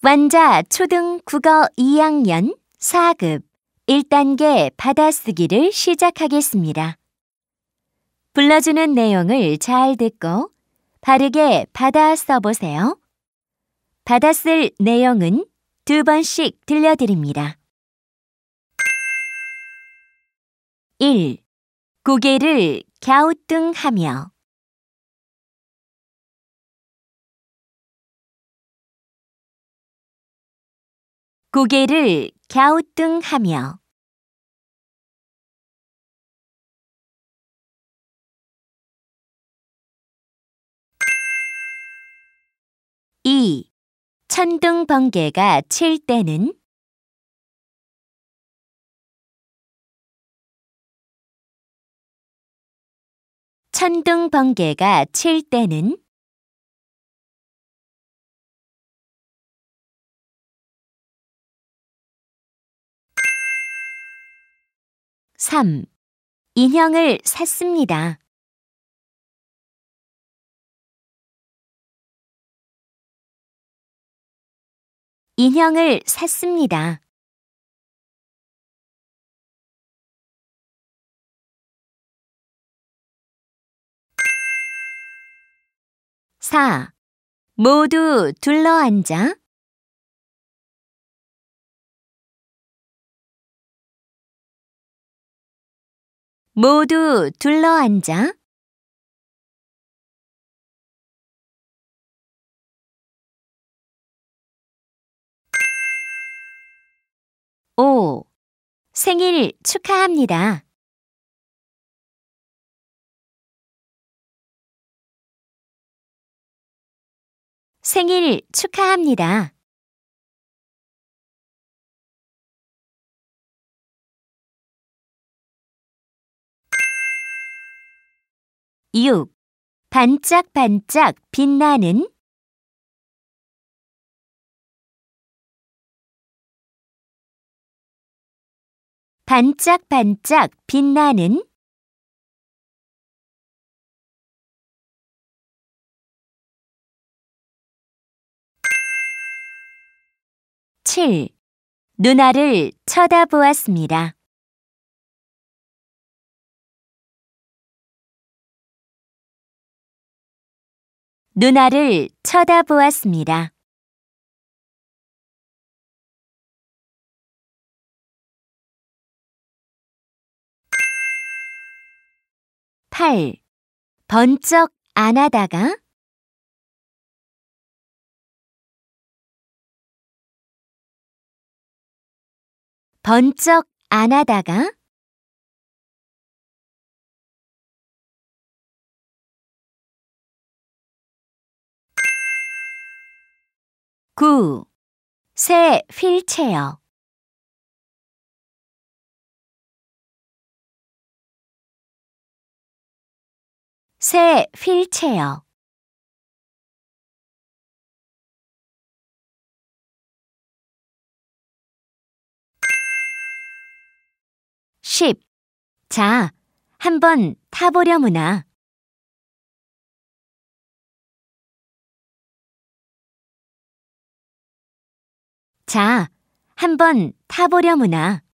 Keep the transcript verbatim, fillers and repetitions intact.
완자 초등 국어 이 학년 사 급 일 단계 받아쓰기를 시작하겠습니다. 불러주는 내용을 잘 듣고 바르게 받아 써보세요. 받아쓸 내용은 두 번씩 들려드립니다. 일. 고개를 갸우뚱하며 고개를 갸우뚱하며 이. 천둥 번개가 칠 때는 천둥 번개가 칠 때는 삼. 인형을 샀습니다. 인형을 샀습니다. 사. 모두 둘러앉아 모두 둘러앉아 오. 생일 축하합니다. 생일 축하합니다. 육. 반짝반짝 빛나는 반짝반짝 빛나는 칠. 누나를 쳐다보았습니다. 누나를 쳐다보았습니다. 팔. 번쩍 안 하다가 번쩍 안 하다가 구. 새 휠체어 새 휠체어 십. 자, 한번 타보려무나. 자, 한번 타보려무나.